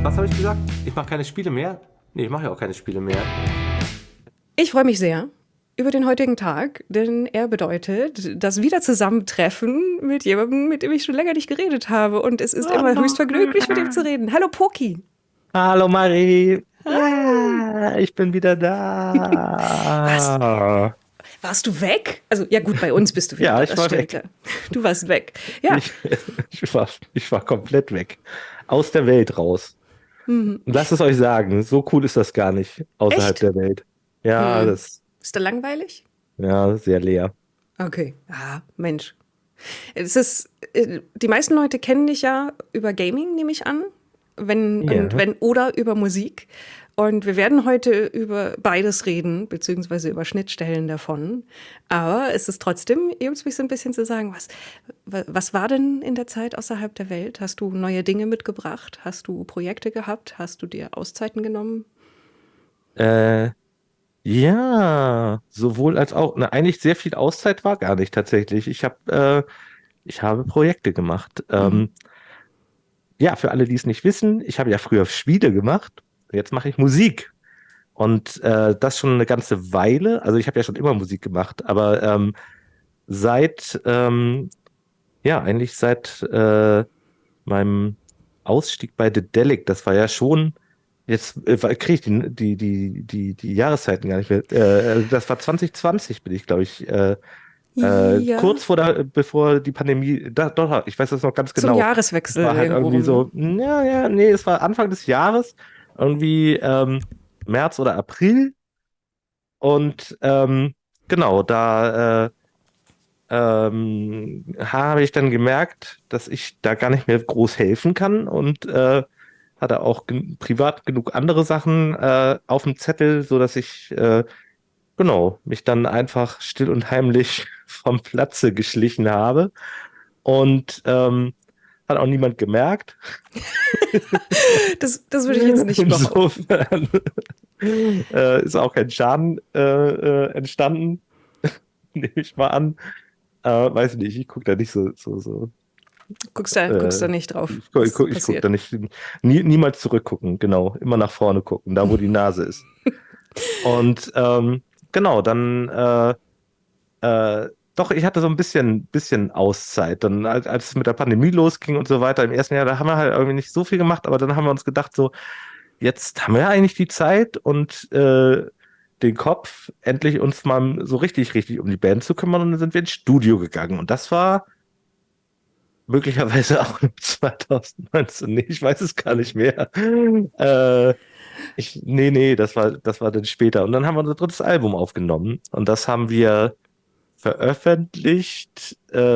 Was habe ich gesagt? Ich mache keine Spiele mehr? Nee, ich mache ja auch keine Spiele mehr. Ich freue mich sehr über den heutigen Tag, denn er bedeutet das Wiederzusammentreffen mit jemandem, mit dem ich schon länger nicht geredet habe. Und es ist immer höchst vergnüglich, mit ihm zu reden. Hallo Poki. Hallo Marie. Hi. Ich bin wieder Was? da. Warst du weg? Also, ja gut, bei uns bist du wieder Ja, da, ich das war stimmt, weg. klar. Du warst weg. Ja. Ich, ich war komplett weg. Aus der Welt raus. Hm. Und lasst es euch sagen, so cool ist das gar nicht außerhalb Echt? der Welt. Ja, Hm. das, Ist da langweilig? ja, sehr leer. Okay. Ah, Mensch. Die meisten Leute kennen dich ja über Gaming, nehme ich an. Ja. Wenn oder über Musik. Und wir werden heute über beides reden, beziehungsweise über Schnittstellen davon. Aber es ist trotzdem, mich so ein bisschen zu sagen, was war denn in der Zeit außerhalb der Welt? Hast du neue Dinge mitgebracht? Hast du Projekte gehabt? Hast du dir Auszeiten genommen? Äh, ja, sowohl als auch. Na, eigentlich sehr viel Auszeit war gar nicht tatsächlich. Ich habe Projekte gemacht. Mhm. Ja, für alle, die es nicht wissen, ich habe ja früher Spiele gemacht. Jetzt mache ich Musik. Und das schon eine ganze Weile. Also ich habe ja schon immer Musik gemacht, aber seit, eigentlich seit meinem Ausstieg bei Dedelic, das war ja schon, jetzt kriege ich die Jahreszeiten gar nicht mehr. Das war 2020, bin ich, glaube ich, Ja, kurz bevor die Pandemie, doch, ich weiß das noch ganz zum genau. Es Jahreswechsel war halt irgendwo irgendwie rum, ne? so, ja, ja, nee, es war Anfang des Jahres, irgendwie März oder April. Und genau, da habe ich dann gemerkt, dass ich da gar nicht mehr groß helfen kann und hatte auch privat genug andere Sachen auf dem Zettel, so dass ich genau mich dann einfach still und heimlich vom Platze geschlichen habe und hat auch niemand gemerkt. Das würde ich jetzt nicht behaupten. Insofern ist auch kein Schaden entstanden, nehme ich mal an. Weiß nicht, ich gucke da nicht so. Guckst da nicht drauf, was Ich guck da passiert. nicht, niemals zurückgucken, genau, immer nach vorne gucken, da wo die Nase ist. Und genau, dann doch, ich hatte so ein bisschen Auszeit. Dann, als es mit der Pandemie losging und so weiter, im ersten Jahr, da haben wir halt irgendwie nicht so viel gemacht, aber dann haben wir uns gedacht, so, jetzt haben wir ja eigentlich die Zeit und den Kopf, endlich uns mal so richtig um die Band zu kümmern und dann sind wir ins Studio gegangen. Und das war möglicherweise auch im 2019. Nee, ich weiß es gar nicht mehr. Nee, das war dann später. Und dann haben wir unser drittes Album aufgenommen und das haben wir veröffentlicht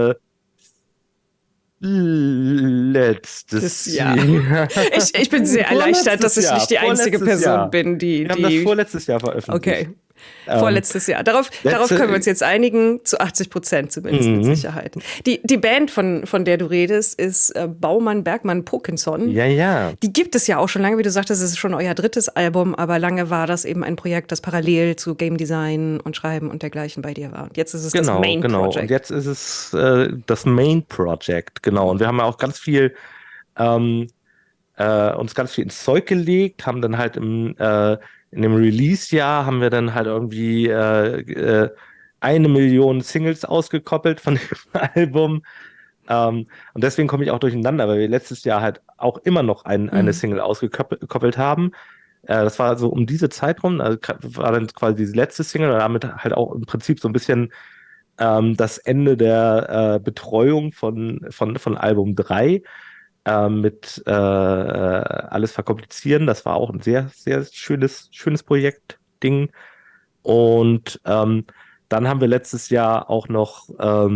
Das letztes Jahr. Jahr. Ich bin sehr erleichtert, dass ich nicht die einzige Vorletztes Person Jahr. bin, Wir haben das die. vorletztes Jahr veröffentlicht. Okay. Ähm, Vorletztes Jahr. Darauf können wir letzte, uns jetzt einigen, zu 80% zumindest mit mhm. Sicherheit. Die Band, von der du redest, ist Baumann, Bergmann, Pokinson. Ja, ja, Die gibt es ja auch schon lange, wie du sagtest, es ist schon euer drittes Album, aber lange war das eben ein Projekt, das parallel zu Game Design und Schreiben und dergleichen bei dir war. Und jetzt ist es das Main genau. Und Project. jetzt ist es das Main Project, genau. Und wir haben ja auch ähm, uns ganz viel ins Zeug gelegt, haben dann halt in dem Release-Jahr haben wir dann halt irgendwie 1 Million Singles ausgekoppelt von dem Album. Und deswegen komme ich auch durcheinander, weil wir letztes Jahr halt auch immer noch eine Mhm. Single ausgekoppelt haben. Das war so um diese Zeit rum, also war dann quasi diese letzte Single und damit halt auch im Prinzip so ein bisschen das Ende der Betreuung von Album 3 mit alles verkomplizieren. Das war auch ein sehr schönes Projekt-Ding. Und dann haben wir letztes Jahr auch noch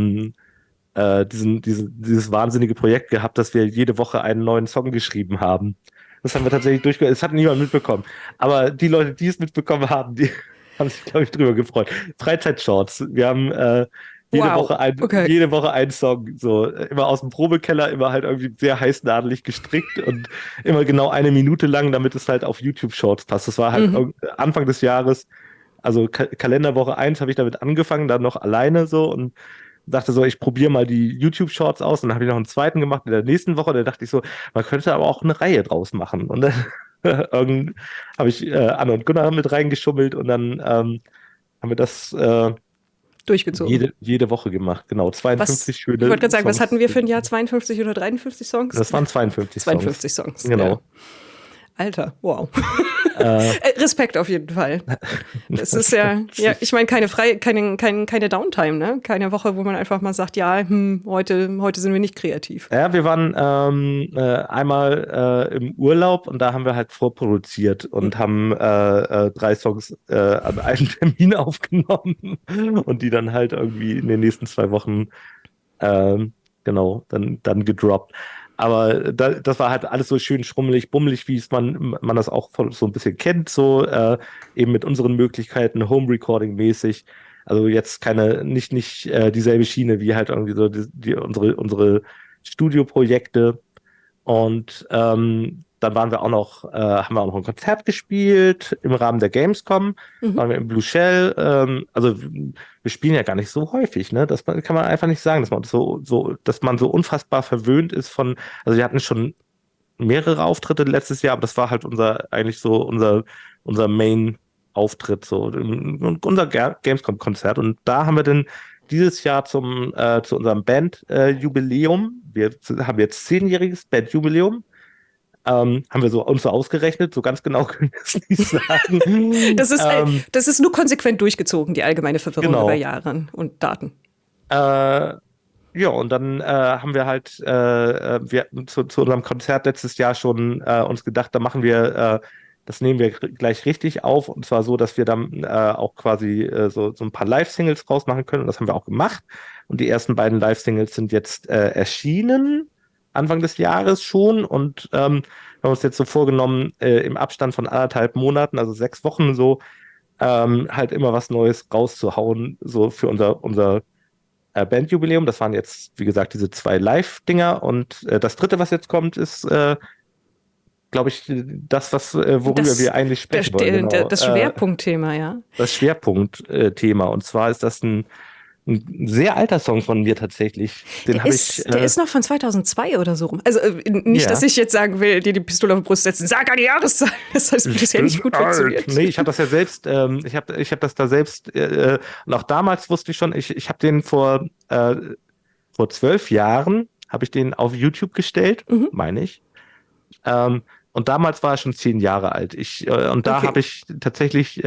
dieses wahnsinnige Projekt gehabt, dass wir jede Woche einen neuen Song geschrieben haben. Das haben wir tatsächlich durchgeführt. Es hat niemand mitbekommen. Aber die Leute, die es mitbekommen haben, die haben sich, glaube ich, drüber gefreut. Freizeitshorts. Wir haben Wow, okay. jede Woche einen Song, so immer aus dem Probekeller, immer halt irgendwie sehr heißnadelig gestrickt und immer genau 1 Minute lang, damit es halt auf YouTube Shorts passt. Das war halt Mhm. Anfang des Jahres, also Kalenderwoche 1 habe ich damit angefangen, dann noch alleine so und dachte so, ich probiere mal die YouTube-Shorts aus. Und dann habe ich noch einen zweiten gemacht in der nächsten Woche. Da dachte ich so, man könnte aber auch eine Reihe draus machen. Und dann habe ich Anne und Gunnar mit reingeschummelt und dann haben wir das Durchgezogen. jede Woche gemacht. Genau, Was, 52 ich wollte schöne gerade sagen, was hatten Songs. wir für ein Jahr? 52 oder 53 Songs? Das waren 52 Songs. 52 Songs, ja. Genau. Alter, wow. Äh, Respekt auf jeden Fall. Das ist ja, ich meine, keine Downtime, ne? Keine Woche, wo man einfach mal sagt, ja, heute sind wir nicht kreativ. Ja, wir waren einmal im Urlaub und da haben wir halt vorproduziert und haben 3 Songs an einem Termin aufgenommen und die dann halt irgendwie in den nächsten 2 Wochen genau dann gedroppt. Aber das war halt alles so schön schrummelig, bummelig, wie es man das auch so ein bisschen kennt, so eben mit unseren Möglichkeiten, Home-Recording-mäßig. Also jetzt nicht dieselbe Schiene wie halt irgendwie so unsere Studioprojekte. Und dann haben wir auch noch ein Konzert gespielt im Rahmen der Gamescom, Mhm. waren wir im Blue Shell. Also wir spielen ja gar nicht so häufig, ne? Kann man einfach nicht sagen, dass man so unfassbar verwöhnt ist also wir hatten schon mehrere Auftritte letztes Jahr, aber das war halt unser Main-Auftritt, so unser Gamescom-Konzert. Und da haben wir dann dieses Jahr zu unserem Band-Jubiläum, wir haben jetzt 10-jähriges Band-Jubiläum, haben wir uns so ausgerechnet, so ganz genau können wir es nicht sagen. Das ist nur konsequent durchgezogen, die allgemeine Verwirrung Genau. über Jahre und Daten. Ja, und dann haben wir halt zu unserem Konzert letztes Jahr schon uns gedacht, das nehmen wir gleich richtig auf. Und zwar so, dass wir dann auch quasi so ein paar Live-Singles rausmachen können. Und das haben wir auch gemacht. Und die ersten beiden Live-Singles sind jetzt erschienen, Anfang des Jahres schon. Und wir haben uns jetzt so vorgenommen, im Abstand von 1,5 Monaten, also 6 Wochen so, halt immer was Neues rauszuhauen, so für unser Bandjubiläum. Das waren jetzt, wie gesagt, diese 2 Live-Dinger. Und das dritte, was jetzt kommt, ist, glaube ich, worüber wir eigentlich sprechen wollen. Genau. Das Schwerpunktthema, ja. Das Schwerpunktthema. Und zwar ist das ein sehr alter Song von mir tatsächlich. Der ist noch von 2002 oder so rum. Also nicht, Ja. dass ich jetzt sagen will, dir die Pistole auf die Brust setzen, sag an die Jahreszahl. Das heißt, bisher nicht gut funktioniert. Nee, ich habe das ja selbst, ich hab das da selbst, und auch damals wusste ich schon, ich habe den vor 12 Jahren, habe ich den auf YouTube gestellt, meine ich. Und damals war er schon 10 Jahre alt. Und da Okay. habe ich tatsächlich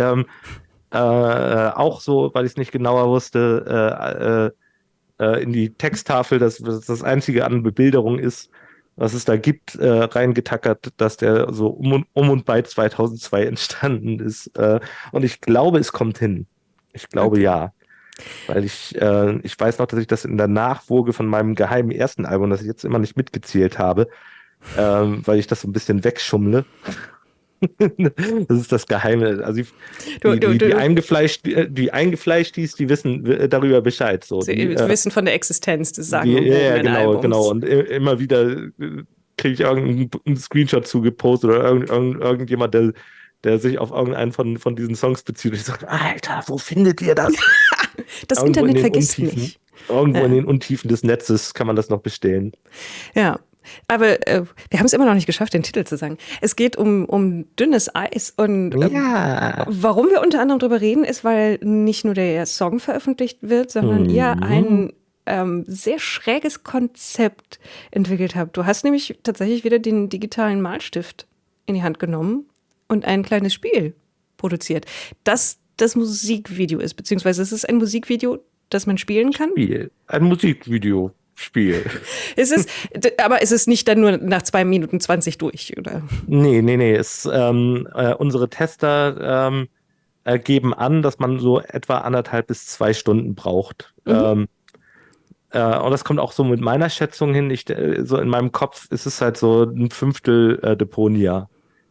auch so, weil ich es nicht genauer wusste, in die Texttafel, das einzige an Bebilderung ist, was es da gibt, reingetackert, dass der so um und bei 2002 entstanden ist. Und ich glaube, es kommt hin. Ich glaube, Okay. ja. Weil ich weiß noch, dass ich das in der Nachfolge von meinem geheimen ersten Album, das ich jetzt immer nicht mitgezählt habe, weil ich das so ein bisschen wegschummle. Das ist das Geheime. Also die Eingefleischties, die wissen darüber Bescheid. So. Sie wissen von der Existenz des sagenumwobenen Ja, genau, Albums. genau. Und immer wieder kriege ich irgendeinen Screenshot zugepostet oder irgendjemand, der sich auf irgendeinen von diesen Songs bezieht. Und ich sage, Alter, wo findet ihr das? Das Irgendwo Internet in den vergisst Untiefen. nicht. Irgendwo in den Untiefen des Netzes kann man das noch bestellen. Ja. Aber wir haben es immer noch nicht geschafft, den Titel zu sagen. Es geht um dünnes Eis. Und Ja. warum wir unter anderem darüber reden, ist, weil nicht nur der Song veröffentlicht wird, sondern ihr ein sehr schräges Konzept entwickelt habt. Du hast nämlich tatsächlich wieder den digitalen Malstift in die Hand genommen und ein kleines Spiel produziert, das Musikvideo ist, beziehungsweise es ist ein Musikvideo, das man spielen kann. Ein Musikvideospiel. Aber es ist nicht dann nur nach 2 Minuten 20 durch, oder? Nee. Unsere Tester geben an, dass man so etwa 1,5 bis 2 Stunden braucht. Und das kommt auch so mit meiner Schätzung hin. So in meinem Kopf ist es halt so ein Fünftel Deponia.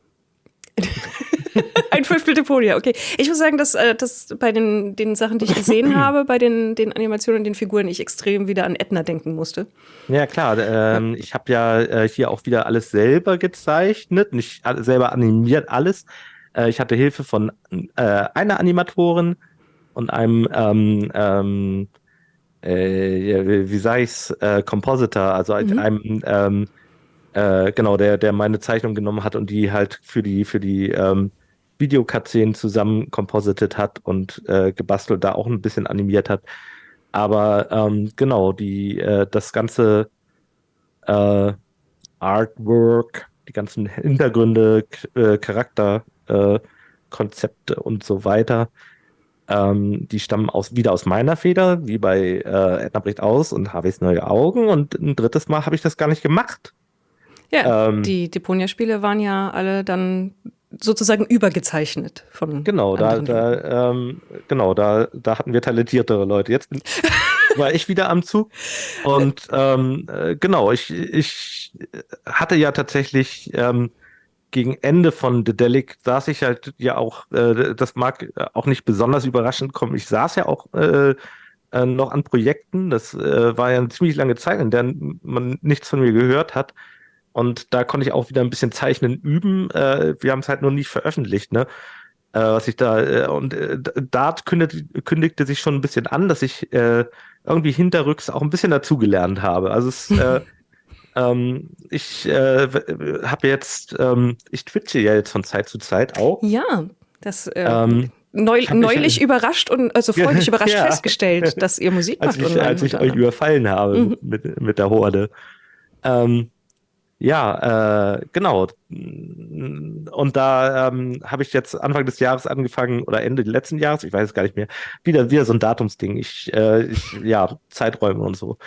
Ein Fünftel Deponia, okay. Ich muss sagen, dass bei den Sachen, die ich gesehen habe, bei den Animationen und den Figuren, ich extrem wieder an Edna denken musste. Ja, klar. Ich habe ja hier auch wieder alles selber gezeichnet, nicht selber animiert, alles. Ich hatte Hilfe von einer Animatorin und einem ja, wie sag ich's, Compositor, also Mhm. einem, genau, der meine Zeichnung genommen hat und die halt für die Videocutscenen zusammen composited hat und gebastelt, da auch ein bisschen animiert hat. Aber genau, das ganze äh, Artwork, die ganzen Hintergründe, Konzepte und so weiter, die stammen wieder aus meiner Feder, wie bei Edna bricht aus und Harveys neue Augen. Und ein drittes Mal habe ich das gar nicht gemacht. Ja, Ähm, die Deponia-Spiele waren ja alle dann sozusagen übergezeichnet von genau, anderen Leuten. da hatten wir talentiertere Leute. War ich wieder am Zug. Und genau, ich hatte ja tatsächlich gegen Ende von Dedelic saß ich halt ja auch, das mag auch nicht besonders überraschend kommen, ich saß ja auch noch an Projekten. Das war ja eine ziemlich lange Zeit, in der man nichts von mir gehört hat. Und da konnte ich auch wieder ein bisschen Zeichnen üben. Wir haben es halt nur nicht veröffentlicht, ne? Was ich da, und da kündigte sich schon ein bisschen an, dass ich irgendwie hinterrücks auch ein bisschen dazugelernt habe. Also ich habe jetzt, ich twitche ja jetzt von Zeit zu Zeit auch. Ja, das Ähm, ich habe mich, neulich überrascht und also freudig überrascht ja, festgestellt, dass ihr Musik macht als online ich euch unter überfallen habe anderem. mit der Horde. Ähm, ja, genau. Und da habe ich jetzt Anfang des Jahres angefangen oder Ende letzten Jahres, ich weiß es gar nicht mehr, wieder so ein Datumsding. Ja, Zeiträume und so.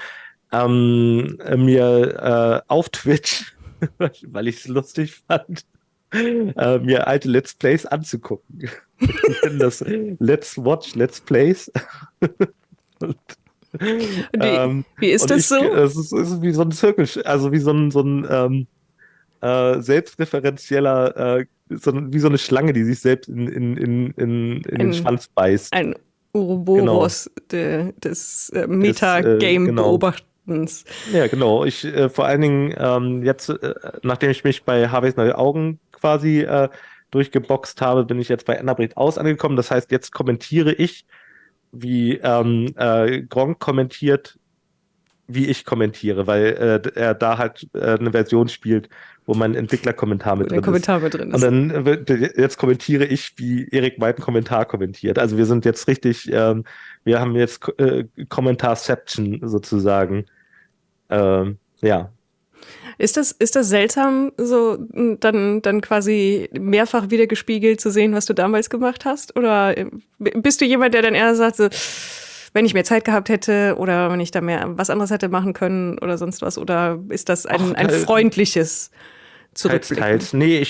Mir auf Twitch, weil ich es lustig fand, mir alte Let's Plays anzugucken. Die nennen das Let's Watch Let's Plays. Und, Und wie ist das so? es ist wie so ein Zirkel, also wie so ein selbstreferenzieller, wie so eine Schlange, die sich selbst in den Ein, Schwanz beißt. ein Genau. Ouroboros des Metagame Genau. Beobachtens. Ja, genau. Vor allen Dingen jetzt, nachdem ich mich bei Harveys neue Augen quasi durchgeboxt habe, bin ich jetzt bei Enderbricht aus angekommen. Das heißt, jetzt kommentiere ich, wie Gronkh kommentiert, wie ich kommentiere, weil er da halt eine Version spielt, wo mein Entwicklerkommentar Wo mit dein drin ist. Kommentar mit drin Und ist. dann jetzt kommentiere ich, wie Erik meinen Kommentar kommentiert. Also wir sind jetzt richtig, wir haben jetzt Kommentarception sozusagen. Ja. Ist das seltsam, so dann quasi mehrfach wieder gespiegelt zu sehen, was du damals gemacht hast? Oder bist du jemand, der dann eher sagt, so, wenn ich mehr Zeit gehabt hätte oder wenn ich da mehr was anderes hätte machen können oder sonst was? Oder ist das Ach, ein freundliches teils, Zurückblicken? teils. Nee,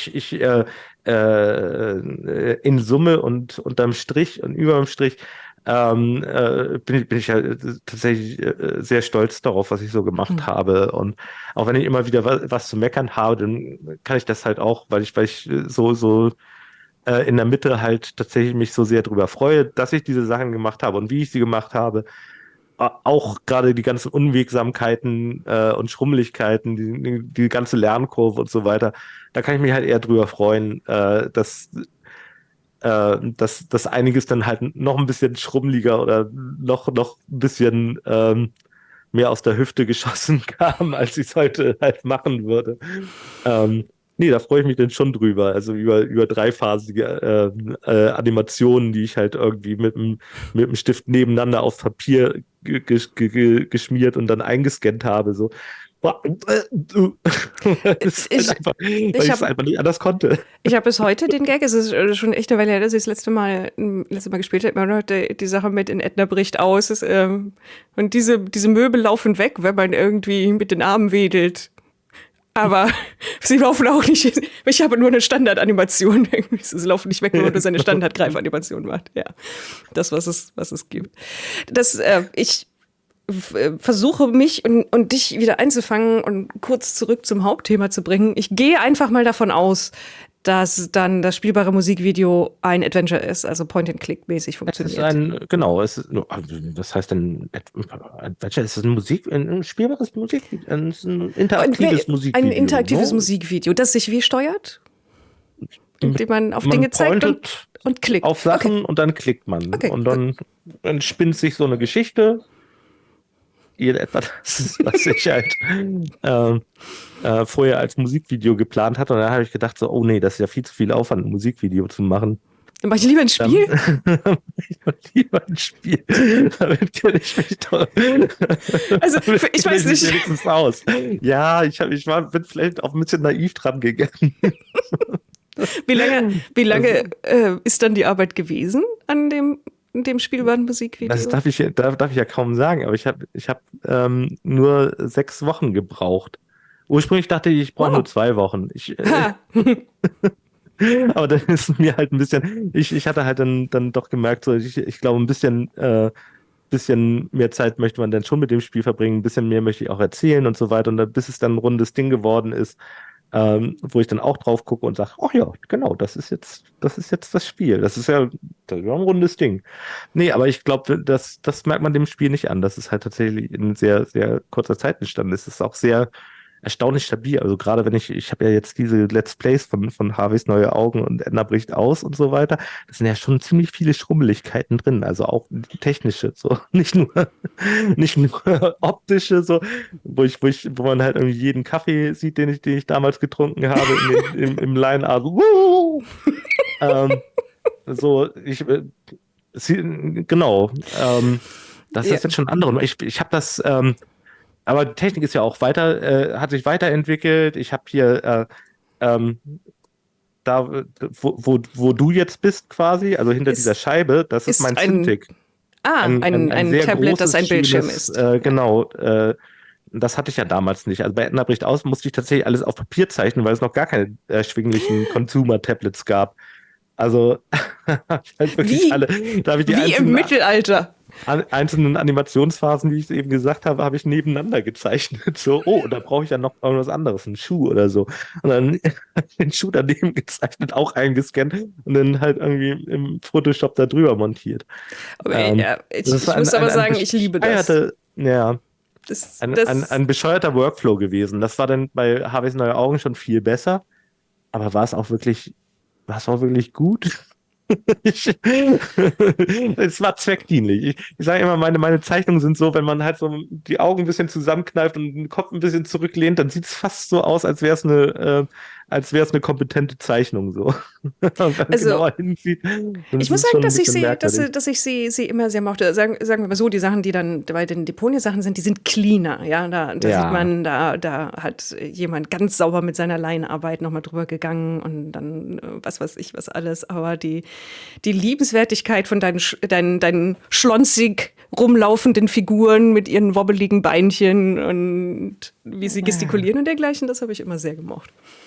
in Summe und unterm Strich und überm Strich bin ich ja tatsächlich sehr stolz darauf, was ich so Hm. gemacht habe. Und auch wenn ich immer wieder was zu meckern habe, dann kann ich das halt auch, weil ich so in der Mitte halt tatsächlich mich so sehr darüber freue, dass ich diese Sachen gemacht habe und wie ich sie gemacht habe. Auch gerade die ganzen Unwegsamkeiten und Schrummeligkeiten, die ganze Lernkurve und so weiter, da kann ich mich halt eher drüber freuen, dass einiges dann halt noch ein bisschen schrummeliger oder noch ein bisschen mehr aus der Hüfte geschossen kam, als ich es heute halt machen würde. Nee, da freue ich mich dann schon drüber. Also über dreiphasige Animationen, die ich halt irgendwie mit dem Stift nebeneinander auf Papier geschmiert und dann eingescannt habe. So. Das ist halt Ich, einfach, weil ich ich es habe einfach nicht anders konnte. Ich habe bis heute den Gag, es ist schon echt eine Weile her, dass ich das letzte Mal gespielt habe, immer noch die Sache mit in Edna bricht aus. Und diese Möbel laufen weg, wenn man irgendwie mit den Armen wedelt. Aber sie laufen auch nicht. Ich habe nur eine Standardanimation. Sie laufen nicht weg, wenn man nur seine Standardgreifanimation macht. Ja, das, was es gibt. Ich versuche mich und dich wieder einzufangen und kurz zurück zum Hauptthema zu bringen. Ich gehe einfach mal davon aus, dass dann das spielbare Musikvideo ein Adventure ist, also Point-and-Click-mäßig Es ist funktioniert. genau, was heißt denn Adventure? Ist es ein spielbares Musikvideo? Es ist ein interaktives Ein Musikvideo, interaktives ne? Musikvideo, das sich wie steuert, Mit, indem man auf man Dinge zeigt pointet und klickt. auf Okay, Sachen und dann klickt man. okay, Und gut. dann spinnt sich so eine Geschichte in etwa das ist, was ich halt ähm, vorher als Musikvideo geplant hatte. Und dann habe ich gedacht, so, oh nee, das ist ja viel zu viel Aufwand, ein Musikvideo zu machen. Dann mache ich lieber ein Spiel. Ich mach lieber ein Spiel. Damit kenne ich mich doch. Also, Damit ich kenne weiß ich mich nicht. wenigstens aus. Ja, bin vielleicht auch ein bisschen naiv dran gegangen. Wie lange Das, ist dann die Arbeit gewesen an dem das Spielwarenmusikvideo? darf ich ja kaum sagen, aber ich hab, nur 6 Wochen gebraucht. Ursprünglich dachte ich, ich brauche nur Oh. 2 Wochen. Ha. Aber dann ist mir halt ein bisschen, ich hatte halt dann doch gemerkt, so ich glaube, bisschen mehr Zeit möchte man dann schon mit dem Spiel verbringen, ein bisschen mehr möchte ich auch erzählen und so weiter. Und dann, bis es dann ein rundes Ding geworden ist, wo ich dann auch drauf gucke und sage, oh ja, genau, das ist jetzt das Spiel. Das ist ja ein rundes Ding. Nee, aber ich glaube, das merkt man dem Spiel nicht an. Das ist halt tatsächlich in sehr, sehr kurzer Zeit entstanden. Es ist auch sehr erstaunlich stabil. Also gerade wenn ich habe ja jetzt diese Let's Plays von Harveys Neue Augen und Edna bricht aus und so weiter. Das sind ja schon ziemlich viele Schrummeligkeiten drin. Also auch technische, so nicht nur optische, so, wo man halt irgendwie jeden Kaffee sieht, den ich damals getrunken habe im Line-Art. Ähm, so, genau. Das Ja. ist jetzt schon andere. Ich habe das, aber die Technik ist ja auch hat sich weiterentwickelt. Ich habe hier ähm, wo du jetzt bist quasi, also hinter dieser Ist, Scheibe, das ist ist mein Cintiq. ein Sehr Tablet, das ein großes, Bildschirm schönes, ist. Ja. genau, das hatte ich ja damals nicht. Also bei Edna bricht aus musste ich tatsächlich alles auf Papier zeichnen, weil es noch gar keine erschwinglichen Consumer-Tablets gab. Also hab ich halt wirklich Wie, da habe ich die wie im Mittelalter. einzelnen Animationsphasen, wie ich es eben gesagt habe, habe ich nebeneinander gezeichnet. So, oh, da brauche ich ja noch irgendwas anderes, einen Schuh oder so. Und dann habe ich den Schuh daneben gezeichnet, auch eingescannt und dann halt irgendwie im Photoshop da drüber montiert. Aber Ähm, ja, Das ist ich muss aber ein sagen, ich liebe das. ja, Das, ein bescheuerter Workflow gewesen. Das war dann bei Harveys Neue Augen schon viel besser, aber war es auch wirklich gut? Ich, es war zweckdienlich. Ich sage immer, meine Zeichnungen sind so, wenn man halt so die Augen ein bisschen zusammenkneift und den Kopf ein bisschen zurücklehnt, dann sieht es fast so aus, als wäre es eine kompetente Zeichnung so. Und wenn man also, genauer hinsieht, dann ich ist muss es sagen, schon ein bisschen merkwürdig. dass ich sie immer sehr mochte. Sagen wir mal so, die Sachen, die dann bei den Deponia-Sachen sind, die sind cleaner. Ja, da sieht Ja, man, da hat jemand ganz sauber mit seiner Leinarbeit nochmal drüber gegangen und dann was weiß ich, was alles. Aber die Liebenswertigkeit von deinen schlonsig rumlaufenden Figuren mit ihren wobbeligen Beinchen und wie sie gestikulieren und dergleichen, das habe ich immer sehr gemocht.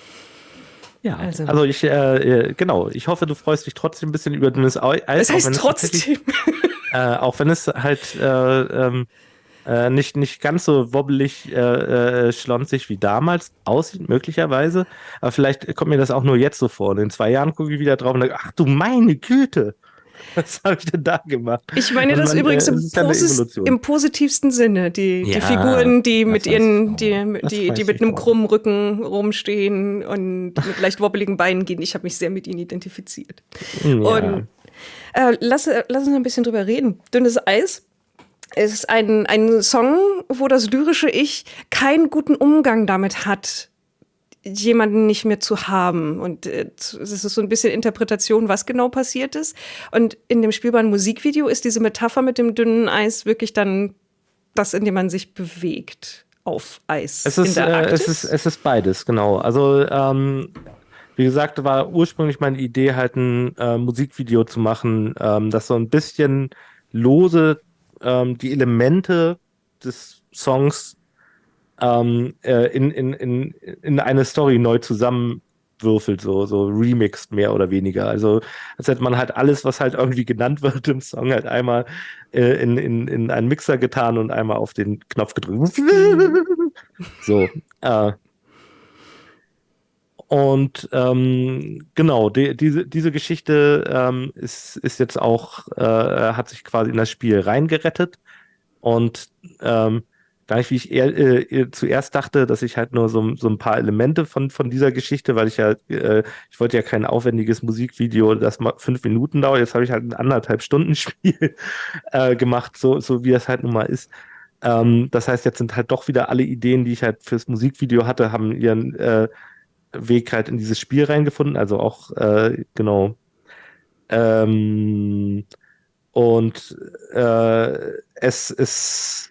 ja. Also, Also genau. Ich hoffe, du freust dich trotzdem ein bisschen über dünnes das Eis, auch wenn heißt es tatsächlich, trotzdem. auch wenn es halt nicht ganz so wobbelig, schlonzig wie damals aussieht, möglicherweise. Aber vielleicht kommt mir das auch nur jetzt so vor. Und in 2 Jahren gucke ich wieder drauf und denke, ach du meine Güte, was habe ich denn da gemacht? Ich meine Und das übrigens es ist ja eine Evolution. im positivsten Sinne. Die Ja, Figuren, die das mit weiß ich ihren, auch. Das die weiß mit ich einem auch. krummen Rücken rumstehen und mit leicht wobbeligen Beinen gehen. Ich habe mich sehr mit ihnen identifiziert. Und Ja. lass uns ein bisschen drüber reden. Dünnes Eis ist ein Song, wo das lyrische Ich keinen guten Umgang damit hat, jemanden nicht mehr zu haben. Und es ist so ein bisschen Interpretation, was genau passiert ist. Und in dem spielbaren Musikvideo ist diese Metapher mit dem dünnen Eis wirklich dann das, in dem man sich bewegt auf Eis in der Arktis. Es ist beides, genau. Also, wie gesagt, war ursprünglich meine Idee, halt ein Musikvideo zu machen, das so ein bisschen lose die Elemente des Songs in eine Story neu zusammenwürfelt, so remixed mehr oder weniger. Also als hätte man halt alles, was halt irgendwie genannt wird im Song, halt einmal in einen Mixer getan und einmal auf den Knopf gedrückt. So. Genau, diese Geschichte ist jetzt auch, hat sich quasi in das Spiel reingerettet. Und gar nicht, wie ich zuerst dachte, dass ich halt nur so ein paar Elemente von dieser Geschichte, weil ich wollte ja kein aufwendiges Musikvideo, das mal 5 Minuten dauert. Jetzt habe ich halt ein 1,5 Stunden Spiel gemacht, so wie das halt nun mal ist. Das heißt, jetzt sind halt doch wieder alle Ideen, die ich halt fürs Musikvideo hatte, haben ihren Weg halt in dieses Spiel reingefunden. Also auch, genau. Ähm, und es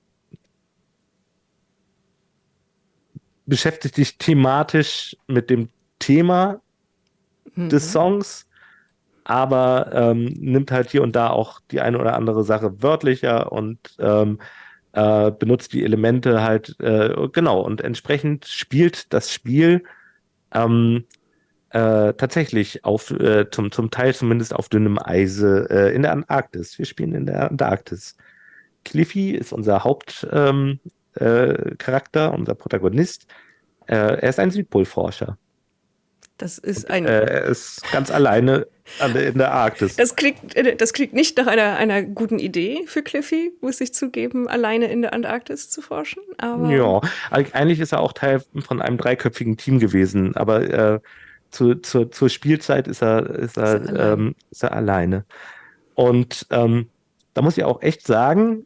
beschäftigt dich thematisch mit dem Thema des Mhm. Songs, aber nimmt halt hier und da auch die eine oder andere Sache wörtlicher und benutzt die Elemente halt, genau, und entsprechend spielt das Spiel ähm, tatsächlich zum Teil zumindest auf dünnem Eise in der Antarktis. Wir spielen in der Antarktis. Cliffy ist unser Hauptcharakter, unser Protagonist. Er ist ein Südpolforscher. Das ist Und ein, er ist ganz alleine in der Arktis. das klingt nicht nach einer guten Idee für Cliffy, muss ich zugeben, alleine in der Antarktis zu forschen, aber Ja, eigentlich ist er auch Teil von einem dreiköpfigen Team gewesen, aber zur Spielzeit ist er allein. ist er alleine. Und da muss ich auch echt sagen,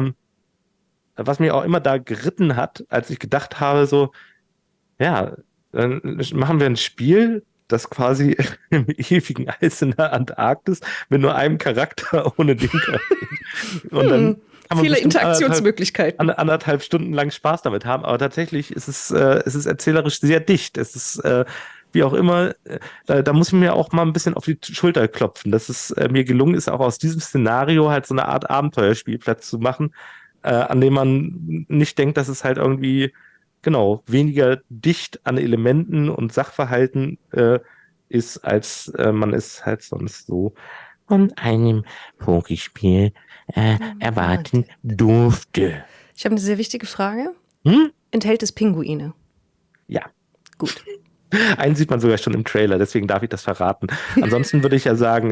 was mich auch immer da geritten hat, als ich gedacht habe, so, ja, dann machen wir ein Spiel, das quasi im ewigen Eis in der Antarktis mit nur einem Charakter ohne den Charakter. Und dann kann man Viele bestimmt Interaktionsmöglichkeiten. anderthalb Stunden lang Spaß damit haben. Aber tatsächlich ist es erzählerisch sehr dicht. Es ist, wie auch immer, da muss ich mir auch mal ein bisschen auf die Schulter klopfen, dass es mir gelungen ist, auch aus diesem Szenario halt so eine Art Abenteuerspielplatz zu machen, an dem man nicht denkt, dass es halt irgendwie, genau, weniger dicht an Elementen und Sachverhalten ist, als man es halt sonst so von einem Pokespiel erwarten durfte. Ich habe eine sehr wichtige Frage. Hm? Enthält es Pinguine? Ja, Gut. einen sieht man sogar schon im Trailer, deswegen darf ich das verraten. Ansonsten würde ich ja sagen,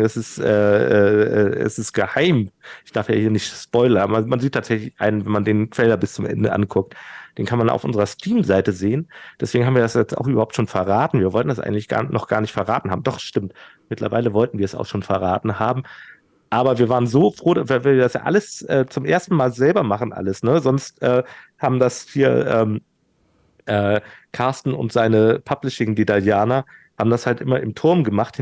es ist geheim. Ich darf ja hier nicht spoilern, aber man sieht tatsächlich einen, wenn man den Trailer bis zum Ende anguckt. Den kann man auf unserer Steam-Seite sehen. Deswegen haben wir das jetzt auch überhaupt schon verraten. Wir wollten das eigentlich noch gar nicht verraten haben. Doch, stimmt. Mittlerweile wollten wir es auch schon verraten haben. Aber wir waren so froh, weil wir das ja alles zum ersten Mal selber machen, alles, ne? Sonst haben das hier Carsten und seine Publishing-Dedalianer haben das halt immer im Turm gemacht,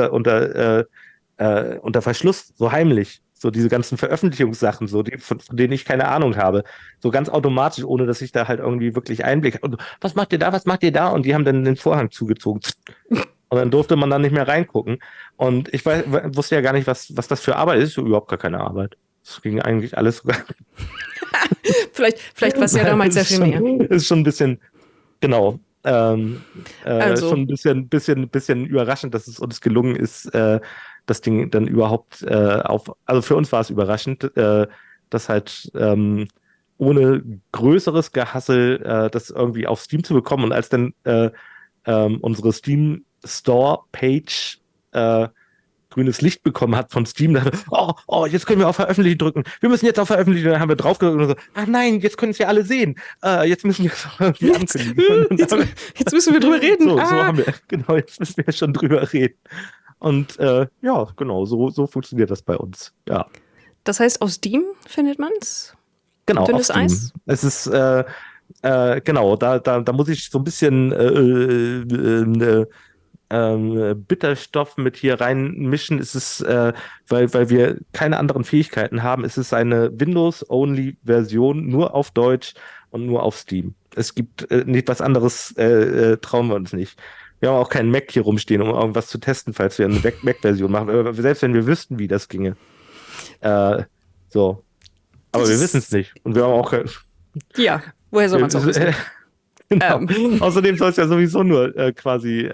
unter Verschluss, so heimlich. So diese ganzen Veröffentlichungssachen, so von denen ich keine Ahnung habe. So ganz automatisch, ohne dass ich da halt irgendwie wirklich Einblick habe. Und was macht ihr da, was macht ihr da? Und die haben dann den Vorhang zugezogen. Und dann durfte man dann nicht mehr reingucken. Und ich wusste ja gar nicht, was das für Arbeit ist. So überhaupt gar keine Arbeit. Es ging eigentlich alles sogar. Vielleicht war es ja damals sehr viel mehr. Ist schon ein bisschen, genau. Also, Schon ein bisschen überraschend, dass es uns gelungen ist, das Ding dann überhaupt also für uns war es überraschend, das halt ohne größeres Gehassel das irgendwie auf Steam zu bekommen. Und als dann unsere Steam Store Page grünes Licht bekommen hat von Steam, dachte, jetzt können wir auf Veröffentlichen drücken. Wir müssen jetzt auf Veröffentlichen. Dann haben wir drauf gedrückt und so, ach nein, jetzt können es ja alle sehen. Jetzt müssen wir es auch irgendwie jetzt, ankündigen. jetzt müssen wir drüber reden. So haben wir, genau, jetzt müssen wir schon drüber reden. Und ja, genau, so funktioniert das bei uns. Ja, Das heißt, auf Steam findet man es? genau, auf Dünnes Steam. Eis? Es ist, genau, da muss ich so ein bisschen Bitterstoff mit hier reinmischen. Es ist, weil wir keine anderen Fähigkeiten haben, es ist eine Windows-Only-Version, nur auf Deutsch und nur auf Steam. Es gibt nicht was anderes, trauen wir uns nicht. Wir haben auch keinen Mac hier rumstehen, um irgendwas zu testen, falls wir eine Mac-Version machen. Selbst wenn wir wüssten, wie das ginge. Äh, so. Aber Das wir wissen es ist, nicht. Und wir haben auch kein, ja, woher soll man es auch wissen? genau. Ähm, Außerdem soll es ja sowieso nur quasi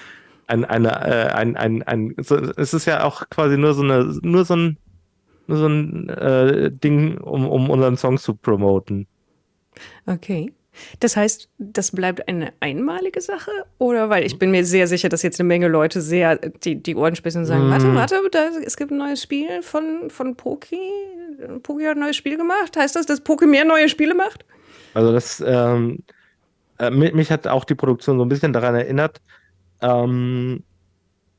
es ist ja auch quasi nur so ein Ding, um unseren Song zu promoten. okay. Das heißt, das bleibt eine einmalige Sache? Oder weil ich bin mir sehr sicher, dass jetzt eine Menge Leute sehr die Ohren spitzen und sagen, warte, es gibt ein neues Spiel von Poki. Poki hat ein neues Spiel gemacht. Heißt das, dass Poki mehr neue Spiele macht? Also mich hat auch die Produktion so ein bisschen daran erinnert,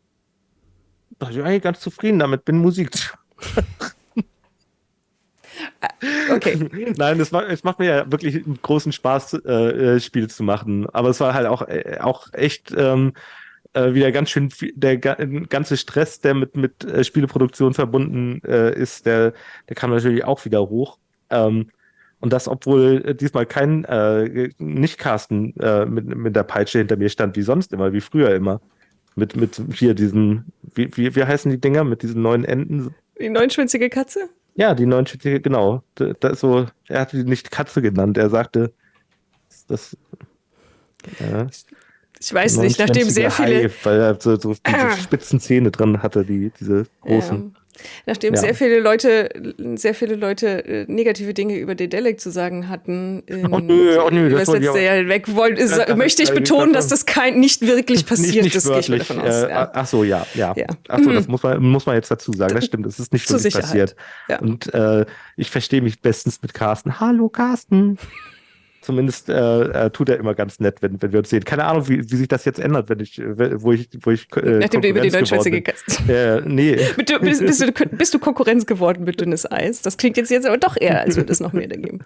dass ich eigentlich ganz zufrieden damit bin, Musik zu. Okay. Nein, es macht mir ja wirklich einen großen Spaß, Spiele zu machen. Aber es war halt auch echt wieder ganz schön der ganze Stress, der mit Spieleproduktion verbunden ist, der kam natürlich auch wieder hoch. Und das, obwohl diesmal kein nicht Carsten mit der Peitsche hinter mir stand, wie sonst immer, wie früher immer. Mit hier diesen, wie heißen die Dinger, mit diesen neuen Enden? Die neunschwänzige Katze? Ja, die neunschwänzige, genau. So, er hatte die nicht Katze genannt, er sagte, das, ja, Ich weiß nicht, nachdem neunschwänzige sehr viele, Hai, weil er so diese spitzen Zähne drin hatte, diese großen. nachdem Ja. sehr viele Leute negative Dinge über Dedelic zu sagen hatten, Oh nö, über das das wollte ich letzte aber. Jahr hinweg, Das möchte ich ist betonen, dass davon. das nicht wirklich passiert Nicht ist, gehe ich mal wörtlich. davon aus. Ja. Ach so, ja. Ja. Ach so, das muss man jetzt dazu sagen. Das stimmt, das ist nicht Zur wirklich Sicherheit. passiert. Ja. Und ich verstehe mich bestens mit Carsten. Hallo, Carsten. Zumindest tut er immer ganz nett, wenn wir uns sehen. Keine Ahnung, wie sich das jetzt ändert, wo ich Nachdem du über die Konkurrenz neunschwänzige geworden Katze. bin. Nee. Bist du Konkurrenz geworden mit dünnes Eis? Das klingt jetzt aber doch eher, als würde es noch mehr da geben.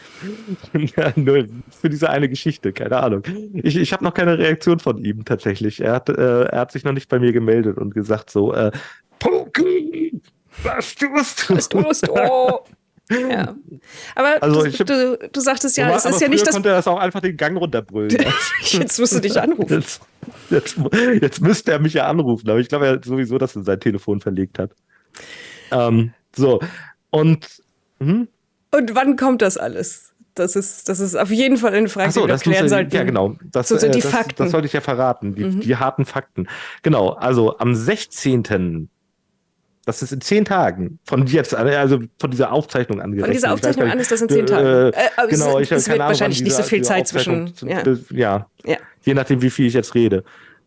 Ja, nur für diese eine Geschichte, keine Ahnung. Ich habe noch keine Reaktion von ihm tatsächlich. Er hat sich noch nicht bei mir gemeldet und gesagt so, Poki, was tust du? Was tust du? Oh. Ja. Aber Also du sagtest ja, es aber ist ja nicht früher das. konnte er das auch einfach den Gang runterbrüllen. Jetzt musst du dich anrufen. Jetzt müsste er mich ja anrufen, aber ich glaube ja sowieso, dass er sein Telefon verlegt hat. So, und Und wann kommt das alles? Das ist auf jeden Fall eine Frage, ach so, die wir das klären muss, sollten. ja genau, So die Fakten. das sollte ich ja verraten, die harten Fakten. Genau, also am 16. Das ist in 10 Tagen. Von jetzt, also von dieser Aufzeichnung angerechnet. Von dieser Aufzeichnung an ist das in 10 Tagen. Tagen. Genau, es wird wahrscheinlich nicht so viel Zeit zwischen. Ja. Je nachdem, wie viel ich jetzt rede.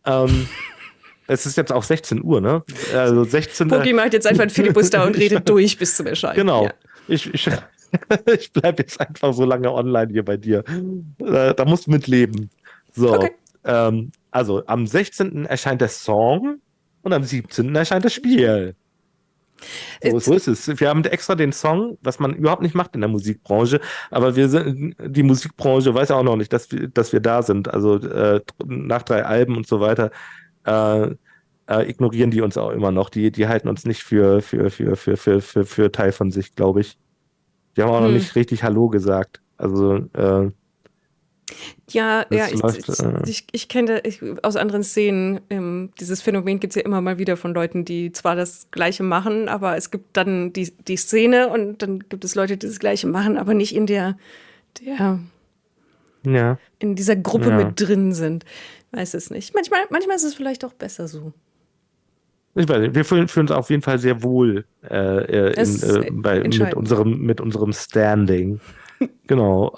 Es ist jetzt auch 16 Uhr, ne? Also 16. Poki macht jetzt einfach einen Filibuster und redet durch bis zum Erscheinen. Genau. Ja. Ich bleibe jetzt einfach so lange online hier bei dir. Da musst du mitleben. So. Okay. Also am 16. erscheint der Song und am 17. erscheint das Spiel. So ist es. Wir haben extra den Song, was man überhaupt nicht macht in der Musikbranche, aber die Musikbranche weiß ja auch noch nicht, dass wir da sind. Also nach 3 Alben und so weiter ignorieren die uns auch immer noch. Die halten uns nicht für Teil von sich, glaube ich. Die haben auch noch nicht richtig Hallo gesagt. Also ich kenne aus anderen Szenen, dieses Phänomen gibt es ja immer mal wieder von Leuten, die zwar das Gleiche machen, aber es gibt dann die Szene und dann gibt es Leute, die das Gleiche machen, aber nicht in in dieser Gruppe mit drin sind. Weiß es nicht. Manchmal ist es vielleicht auch besser so. Ich weiß nicht, wir fühlen uns auf jeden Fall sehr wohl mit unserem Standing. Genau.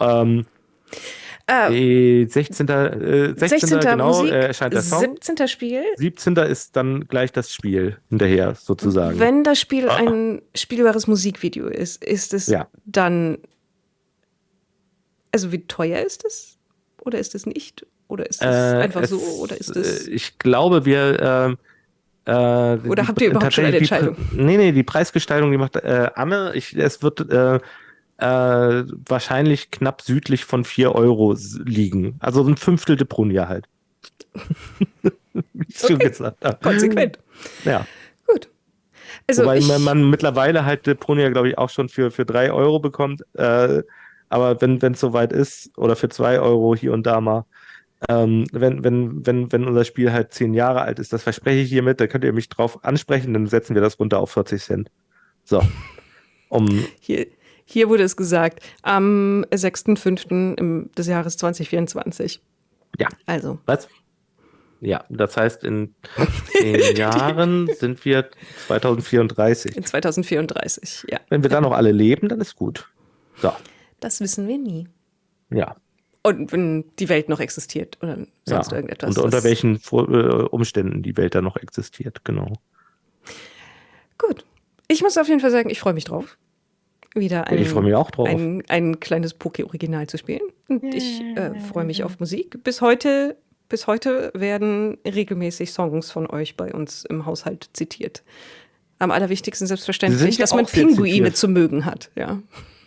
16. Genau, Musik, erscheint der Song. 17. Spiel. 17. ist dann gleich das Spiel hinterher, sozusagen. Wenn das Spiel ein spielbares Musikvideo ist es dann. Also, wie teuer ist es? Oder ist es nicht? Oder ist es einfach so? Oder ist es. Ich glaube, wir. Oder habt ihr überhaupt schon eine Entscheidung? Nee, die Preisgestaltung, die macht Anne. Es wird wahrscheinlich knapp südlich von 4 Euro liegen. Also ein Fünftel Deponia halt. Wie ich schon gesagt habe. Konsequent. Ja. Gut. Also wobei man mittlerweile halt Deponia, glaube ich, auch schon für 3 Euro bekommt. Aber wenn es soweit ist, oder für 2 Euro hier und da mal, wenn unser Spiel halt 10 Jahre alt ist, das verspreche ich hiermit, da könnt ihr mich drauf ansprechen, dann setzen wir das runter auf 40 Cent. So. Hier wurde es gesagt, am 6.5. des Jahres 2024. Ja. Also. Was? Ja, das heißt, in 10 Jahren sind wir 2034. In 2034, ja. Wenn wir da noch alle leben, dann ist gut. So. Das wissen wir nie. Ja. Und wenn die Welt noch existiert oder sonst irgendetwas. Und unter welchen Umständen die Welt da noch existiert, genau. Gut. Ich muss auf jeden Fall sagen, ich freue mich drauf. Wieder ich freue mich auch drauf. Ein kleines Poké-Original zu spielen. Und ich freue mich auf Musik. Bis heute werden regelmäßig Songs von euch bei uns im Haushalt zitiert. Am allerwichtigsten selbstverständlich, dass man Pinguine zu mögen hat. Ja.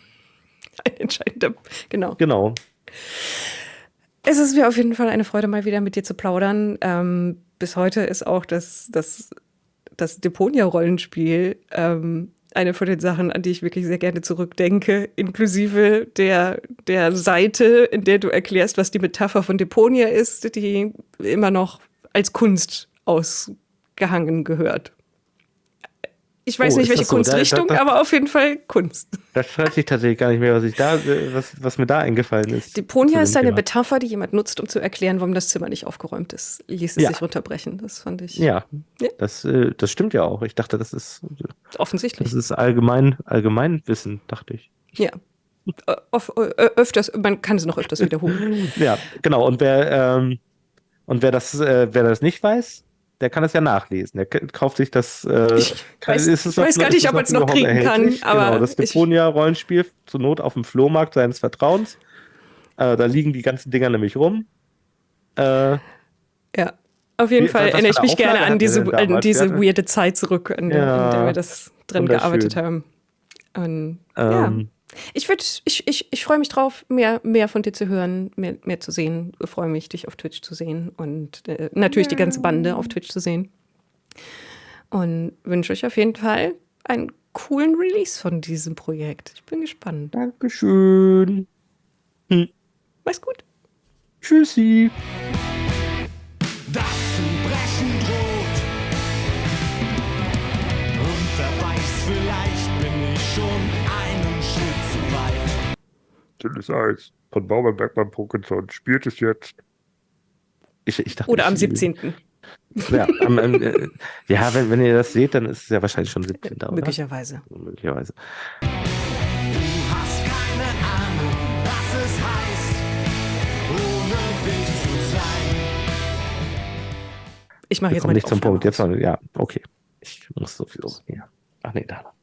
ein entscheidender, genau. Genau. Es ist mir auf jeden Fall eine Freude, mal wieder mit dir zu plaudern. Bis heute ist auch das Deponia-Rollenspiel eine von den Sachen, an die ich wirklich sehr gerne zurückdenke, inklusive der Seite, in der du erklärst, was die Metapher von Deponia ist, die immer noch als Kunst ausgehangen gehört. Ich weiß nicht, welche ist das so? Kunstrichtung, aber auf jeden Fall Kunst. Das weiß ich tatsächlich gar nicht mehr, was mir da eingefallen ist. Deponia ist eine Metapher, die jemand nutzt, um zu erklären, warum das Zimmer nicht aufgeräumt ist. Ließ es sich runterbrechen. Das fand ich. Ja. Das stimmt ja auch. Ich dachte, das ist offensichtlich. Das ist Allgemeinwissen, dachte ich. Ja. Öfters, man kann es noch öfters wiederholen. Ja, genau. Und wer das nicht weiß, der kann es ja nachlesen. Der kauft sich das. Ich weiß gar nicht, ob man es noch kriegen kann. Aber genau, das Deponia-Rollenspiel zur Not auf dem Flohmarkt seines Vertrauens. Da liegen die ganzen Dinger nämlich rum. Ja, auf jeden Fall erinnere ich mich gerne an diese weirde Zeit zurück, in der wir das drin gearbeitet haben. Und, Ich freue mich drauf, mehr von dir zu hören, mehr zu sehen. Ich freue mich, dich auf Twitch zu sehen und natürlich die ganze Bande auf Twitch zu sehen. Und wünsche euch auf jeden Fall einen coolen Release von diesem Projekt. Ich bin gespannt. Dankeschön. Mach's gut. Tschüssi. Das Brechen droht. Und wer weiß, vielleicht bin ich schon einen Schritt zu weit. Stilles Eis von Baumann Bergmann Pockenson spielt es jetzt. Ich dachte, oder am 17. Ja, wenn ihr das seht, dann ist es ja wahrscheinlich schon 17. Oder? Möglicherweise. Möglicherweise. Du hast keine Ahnung, was es heißt, ohne dich zu sein. Ich mache jetzt mal nicht zum Aufnahme Punkt. aus. Ja, okay. Ich muss sowieso. Ja. Ach nee, da.